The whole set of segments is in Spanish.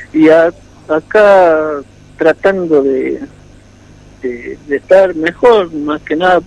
acá tratando de estar mejor, más que nada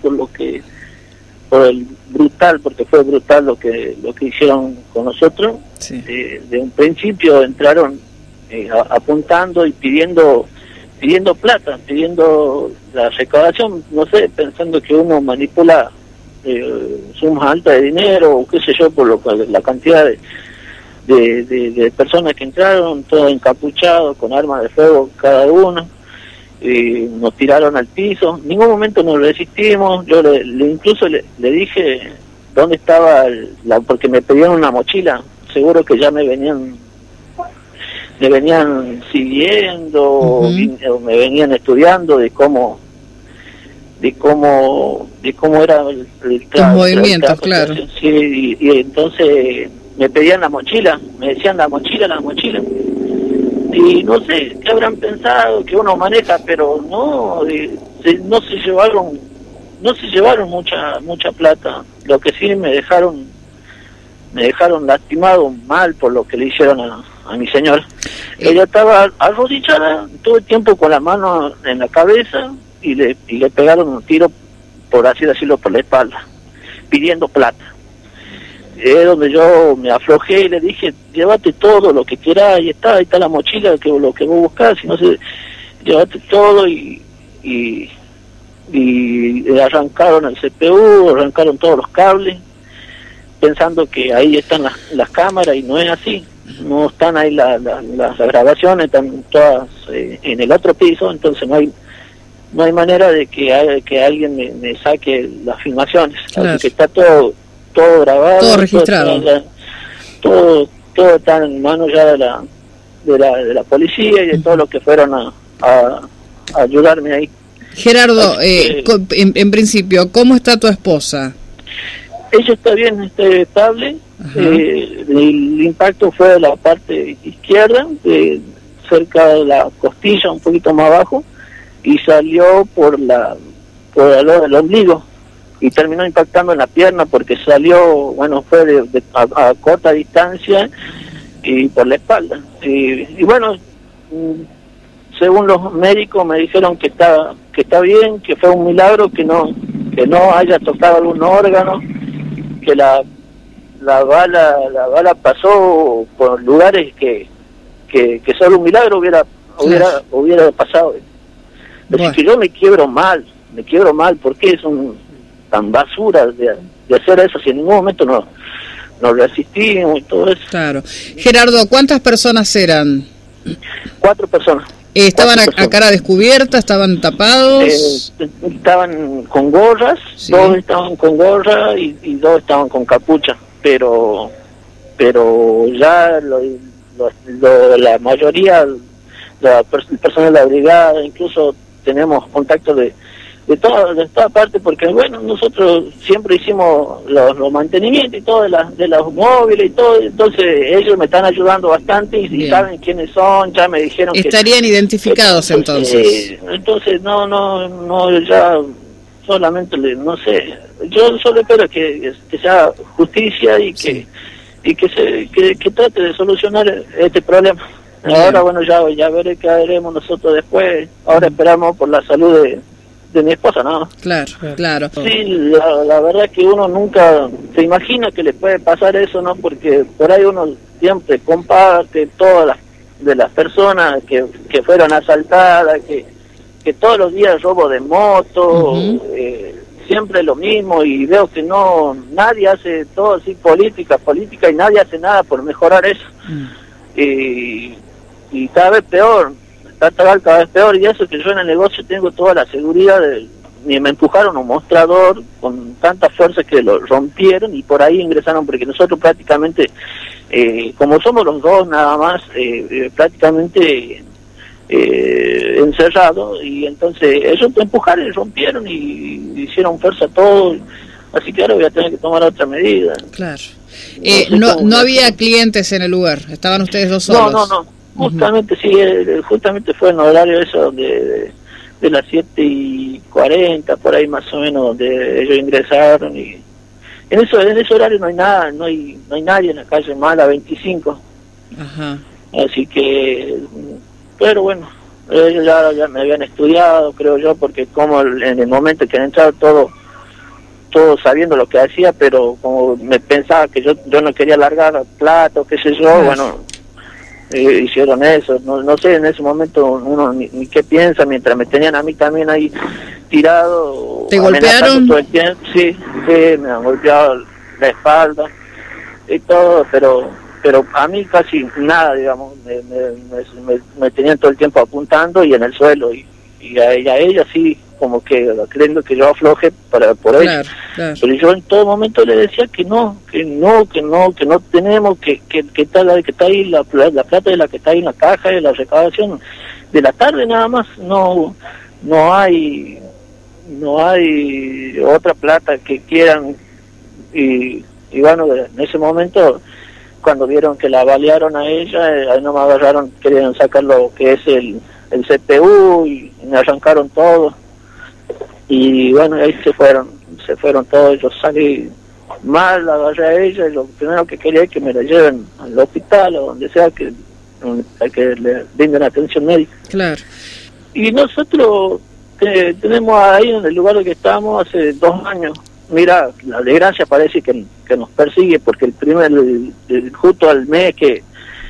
porque fue brutal lo que hicieron con nosotros. Sí. De un principio entraron apuntando y pidiendo plata, pidiendo la recaudación, no sé, pensando que uno manipula sumas altas de dinero o qué sé yo, por la cantidad de personas que entraron, todos encapuchados, con armas de fuego cada uno. Nos tiraron al piso, en ningún momento nos resistimos. Yo incluso le dije dónde estaba porque me pedían una mochila, seguro que ya me venían siguiendo, o me venían estudiando de cómo era el movimientos, claro. Sí, y entonces me pedían la mochila, me decían la mochila, y no sé qué habrán pensado que uno maneja, pero no se llevaron mucha plata. Lo que sí me dejaron lastimado mal por lo que le hicieron a mi señora. Ella estaba arrodillada todo el tiempo con la mano en la cabeza y le pegaron un tiro, por así decirlo, por la espalda, pidiendo plata. Es donde yo me aflojé y le dije, llévate todo lo que quieras, ahí está la mochila, que lo que vos buscás, si no sé, llévate todo, y arrancaron el CPU, arrancaron todos los cables, pensando que ahí están las cámaras, y no es así, no están ahí las grabaciones, están todas en el otro piso, entonces no hay manera de que alguien me saque las filmaciones, claro. Así que está todo grabado, todo registrado, todo está en manos ya de la policía y de todos los que fueron a ayudarme ahí. Gerardo, en principio, ¿cómo está tu esposa? Ella está bien, está estable. El impacto fue de la parte izquierda, cerca de la costilla, un poquito más abajo, y salió por el ombligo, y terminó impactando en la pierna porque salió, fue a corta distancia y por la espalda. Y bueno, según los médicos me dijeron que está bien, que fue un milagro que no haya tocado algún órgano, que la bala pasó por lugares que solo un milagro hubiera pasado. Así que yo me quiebro mal, porque es tan basura de hacer eso, si en ningún momento no resistimos y todo eso. Claro. Gerardo, ¿cuántas personas eran? 4 personas. ¿Estaban a cara descubierta? ¿Estaban tapados? Estaban con gorras, sí. 2 estaban con gorra y 2 estaban con capucha, pero ya la mayoría, la persona de la brigada, incluso tenemos contacto de toda parte, porque nosotros siempre hicimos los mantenimientos y todo de los móviles y todo, entonces ellos me están ayudando bastante y saben quiénes son, ya me dijeron estarían identificados entonces. Entonces no ya solamente no sé, yo solo espero que sea justicia y que trate de solucionar este problema. Bien. Ahora ya veré qué haremos nosotros después. Ahora esperamos por la salud de mi esposa, ¿no? Claro. Sí, la verdad que uno nunca se imagina que le puede pasar eso, ¿no? Porque por ahí uno siempre comparte todas las personas que fueron asaltadas, que todos los días robo de moto, siempre lo mismo, y veo que nadie hace todo así política, y nadie hace nada por mejorar eso. Y cada vez peor. Cada vez peor, y eso que yo en el negocio tengo toda la seguridad me empujaron un mostrador con tanta fuerza que lo rompieron y por ahí ingresaron, porque nosotros prácticamente como somos los dos nada más, prácticamente encerrados, y entonces ellos empujaron y rompieron y hicieron fuerza a todo, así que ahora voy a tener que tomar otra medida. Claro. No había clientes en el lugar, estaban ustedes dos solos. No. Justamente justamente fue en horario eso de las 7:40 por ahí más o menos, donde ellos ingresaron, y en ese horario no hay nada, no hay nadie en la calle, más la 25. Así que, pero bueno, ellos ya me habían estudiado, creo yo, porque como en el momento que han entrado todo sabiendo lo que hacía, pero como me pensaba que yo no quería largar plato, qué sé yo, bueno, hicieron eso. No sé en ese momento uno ni qué piensa, mientras me tenían a mí también ahí tirado. ¿Te golpearon? Todo el tiempo. Sí, me han golpeado la espalda y todo, pero a mí casi nada, digamos. Me tenían todo el tiempo apuntando y en el suelo, y a ella sí, como que creyendo que yo afloje por ella. Claro. Pero yo en todo momento le decía que no tenemos, que está ahí la plata de la que está ahí en la caja de la recaudación de la tarde nada más, no hay otra plata que quieran. Y bueno, en ese momento, cuando vieron que la balearon a ella, ahí no me agarraron, querían sacar lo que es el CPU y me arrancaron todo. Y bueno, ahí se fueron todos. Yo salí mal, la agarré a ella, y lo primero que quería es que me la lleven al hospital o donde sea, que le brinden atención médica. Claro. Y nosotros tenemos ahí en el lugar que estamos hace 2 años. Mira, la desgracia parece que nos persigue, porque justo al mes que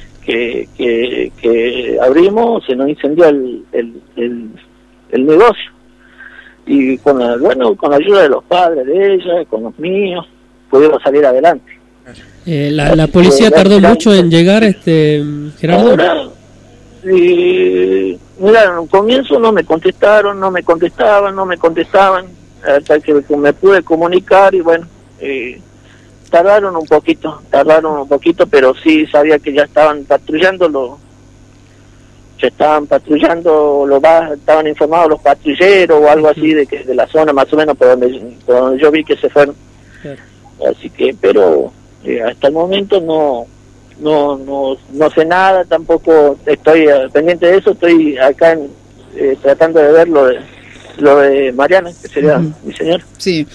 abrimos, se nos incendió el negocio. Y con la ayuda de los padres de ella, con los míos, pudimos salir adelante. La policía tardó mucho en llegar, Gerardo. Ahora, mira, en un comienzo no me contestaban, hasta que me pude comunicar, y bueno, tardaron un poquito, pero sí sabía que ya estaban patrullando estaban informados los patrulleros o algo así de la zona más o menos por donde yo vi que se fueron. Claro. Así que, pero hasta el momento no sé nada, tampoco estoy pendiente de eso. Estoy acá tratando de ver lo de Mariana, que sería mi señora. Sí.